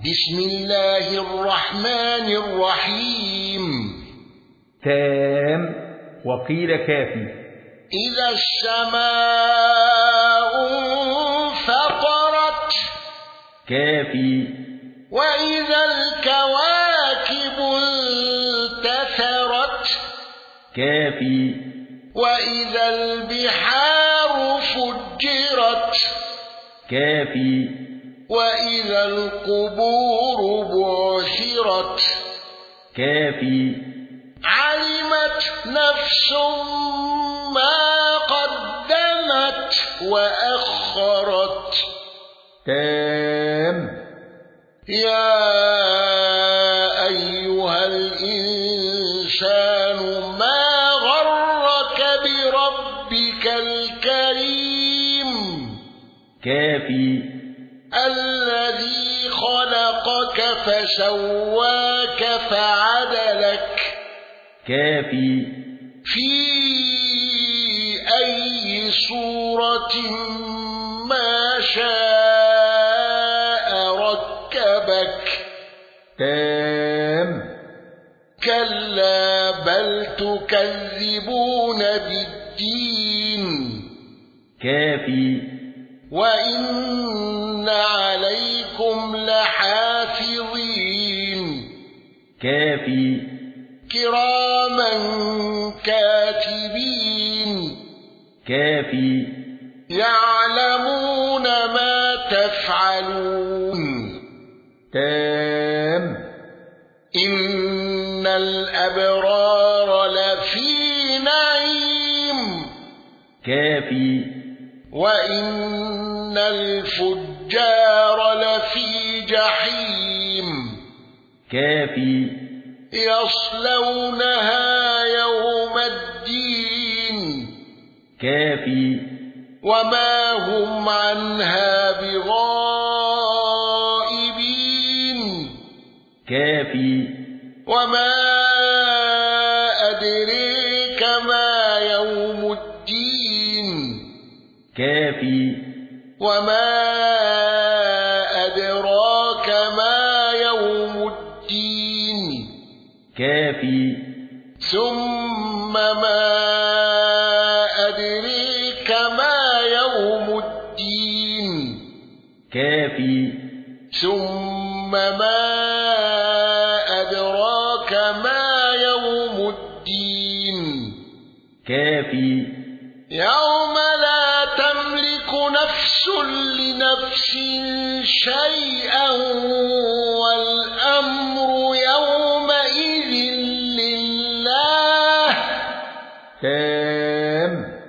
بسم الله الرحمن الرحيم. تام وقيل كافي. إذا السماء انفطرت. كافي. وإذا الكواكب انتثرت. كافي. وإذا البحار فجرت. كافي. وإذا القبور بعثرت. كافي. علمت نفس ما قدمت وأخرت. تام. يا أيها الإنسان ما غرك بربك الكريم. كافي. الذي خلقك فسواك فعدلك. كافي. في أي صورة ما شاء ركبك. تام. كلا بل تكذبون بالدين. كافي. وإن عليكم لحافظين. كافي. كراما كاتبين. كافي. يعلمون ما تفعلون. تام. إن الأبرار لفي نعيم. كافي. وإن الفجار لفي جحيم. كافي. يصلونها يوم الدين. كافي. وما هم عنها بغائبين. كافي. وما أدريك ما يوم الدين. كافي. وما أدراك ما يوم الدين. كافي. ثم ما أدريك ما يوم الدين. كافي. ثم ما أدراك ما يوم الدين. كافي. يوم لا تملك نفس لنفس شيئا والأمر يومئذ لله. تام.